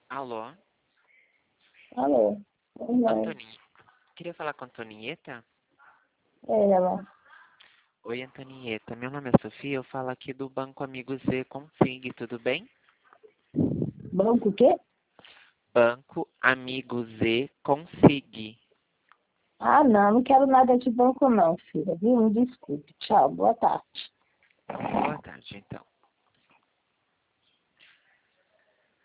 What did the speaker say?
Alô, Alô? Boa noite. Antoni... Queria falar com a Antonieta? Ela. Oi, Antonieta. Meu nome é Sofia, eu falo aqui do Banco Amigo Z Consig, tudo bem? Banco o quê? Banco Amigo Z Consig. Ah, não quero nada de banco não, filha. Viu? Me desculpe. Tchau, boa tarde. Boa tarde, então.